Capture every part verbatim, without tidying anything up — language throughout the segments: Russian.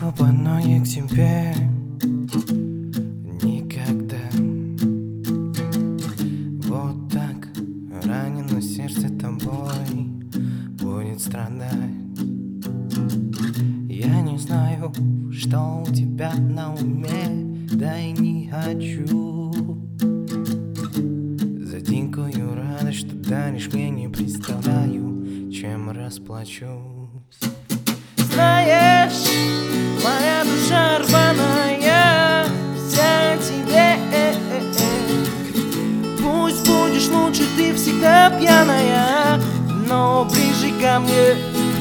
по ноги к тебе никогда. Вот так ранено сердце тобой будет страдать. Я не знаю, что у тебя на уме, да и не хочу. За дикую радость, что даришь мне, не представляю, чем расплачусь. Знаешь, моя душа рваная вся тебе. Пусть будешь лучше, ты всегда пьяная, но ближе ко мне.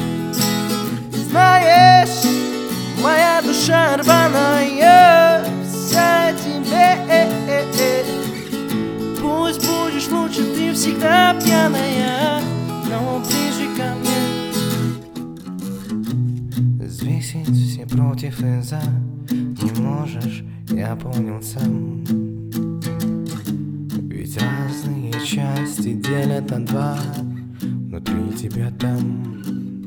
Знаешь, моя душа рваная вся тебе. Пусть будешь лучше, ты всегда пьяная, но ближе ко мне. Взвесить все против и за не можешь, я понял сам. Ведь разные части делят на два, внутри тебя там.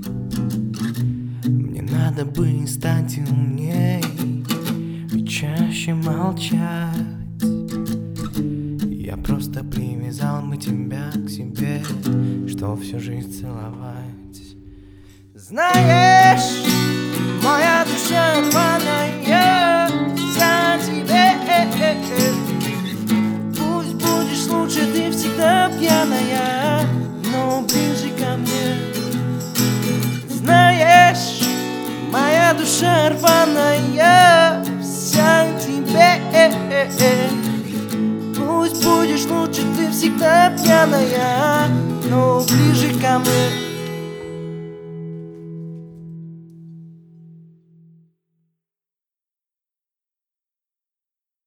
Мне надо бы стать умней и чаще молчать. Я просто привязал бы тебя к себе, что всю жизнь целовать. Знаешь, моя душа рваная за тебе. Пусть будешь лучше, ты всегда пьяная, но ближе ко мне. Знаешь, моя душа рваная вся тебе. Пусть будешь лучше, ты всегда пьяная, но ближе ко мне.